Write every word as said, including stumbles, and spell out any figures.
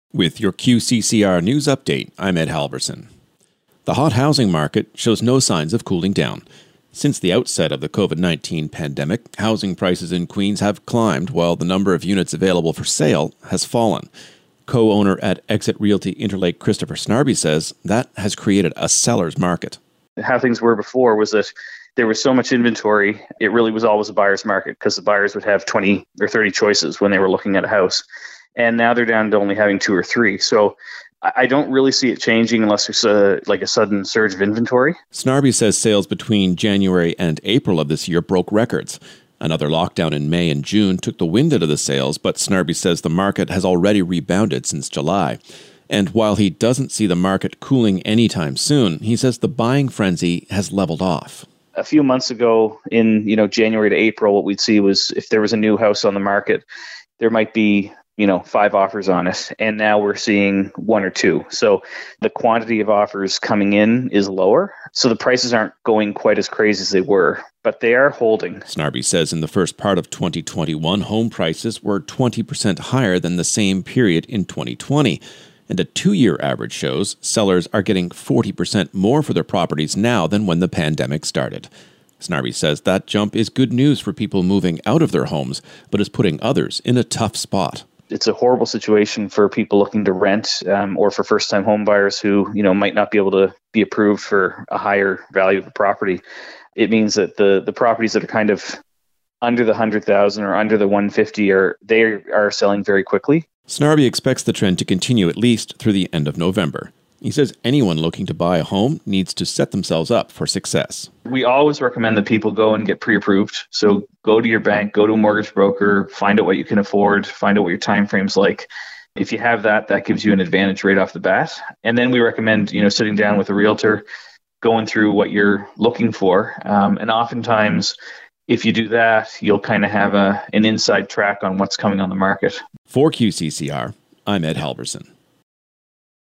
With your Q C C R News Update, I'm Ed Halverson. The hot housing market shows no signs of cooling down. Since the outset of the covid nineteen pandemic, housing prices in Queens have climbed while the number of units available for sale has fallen. Co-owner at Exit Realty Interlake, Christopher Snarby, says that has created a seller's market. How things were before was that there was so much inventory, it really was always a buyer's market because the buyers would have twenty or thirty choices when they were looking at a house. And now they're down to only having two or three. So I don't really see it changing unless there's a, like a sudden surge of inventory. Snarby says sales between January and April of this year broke records. Another lockdown in May and June took the wind out of the sales, but Snarby says the market has already rebounded since July. And while he doesn't see the market cooling anytime soon, he says the buying frenzy has leveled off. A few months ago in, you know, January to April, what we'd see was if there was a new house on the market, there might be you know, five offers on it. And now we're seeing one or two. So the quantity of offers coming in is lower. So the prices aren't going quite as crazy as they were, but they are holding. Snarby says in the first part of twenty twenty-one, home prices were twenty percent higher than the same period in twenty twenty. And a two-year average shows sellers are getting forty percent more for their properties now than when the pandemic started. Snarby says that jump is good news for people moving out of their homes, but is putting others in a tough spot. It's a horrible situation for people looking to rent um, or for first-time home buyers who, you know, might not be able to be approved for a higher value of the property. It means that the the properties that are kind of under the one hundred thousand or under the one hundred fifty are they are selling very quickly. Snarby expects the trend to continue at least through the end of November. He says anyone looking to buy a home needs to set themselves up for success. We always recommend that people go and get pre-approved. So go to your bank, go to a mortgage broker, find out what you can afford, find out what your time frame's like. If you have that, that gives you an advantage right off the bat. And then we recommend, you know, sitting down with a realtor, going through what you're looking for. Um, and oftentimes, if you do that, you'll kind of have a, an inside track on what's coming on the market. For Q C C R, I'm Ed Halverson.